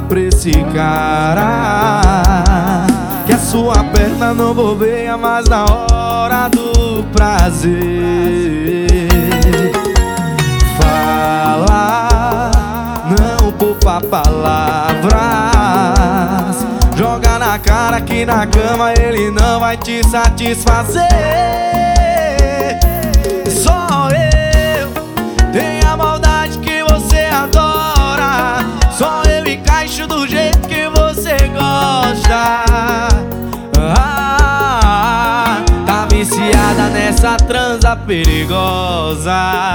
pra esse cara que a sua perna não bobeia mais na hora do prazer. Fala, não poupa palavras, joga na cara que na cama ele não vai te satisfazer. Só eu tenho a maldade que você adora, só eu encaixo do jeito que você gosta. Tá viciada nessa transa perigosa.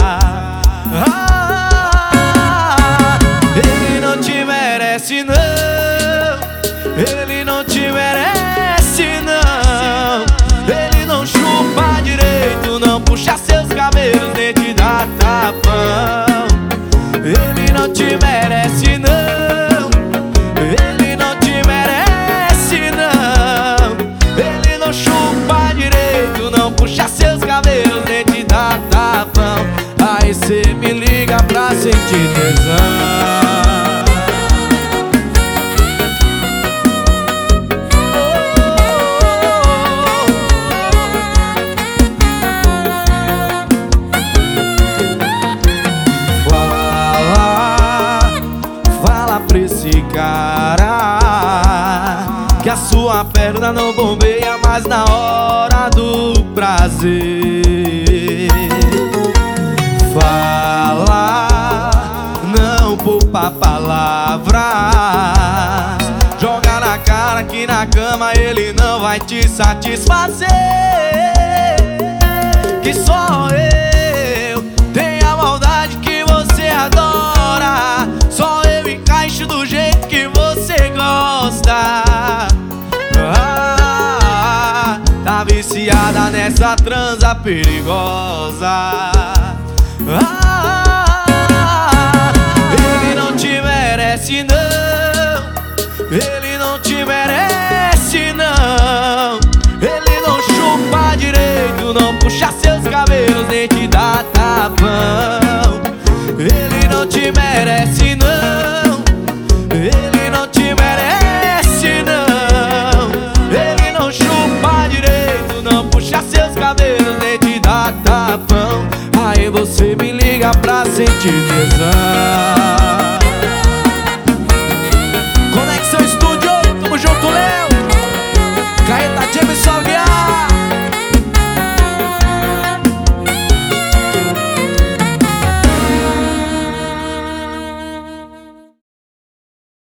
Ele não te merece não, ele não te merece não. Ele não chupa direito, não puxa seus cabelos, nem te dá tapão. Ele não te merece não, ele não te merece não. Ele não chupa direito, não puxa seus cabelos, nem te dá tapão. Aí cê me liga pra sentir tesão. Pra esse cara que a sua perna não bombeia mais na hora do prazer. Fala, não poupa palavras, joga na cara que na cama ele não vai te satisfazer. Que só eu tenho a maldade que você adora, só eu encaixo do jeito que você gosta. Tá viciada nessa transa perigosa. Ele não te merece não, ele não te merece não. Ele não chupa direito, não puxa seus cabelos, nem te dá tapão. Ele não te merece não, ele não te merece não. Ele não chupa direito, não puxa seus cabelos, nem te dá tapão. Aí você me liga pra sentir tesão.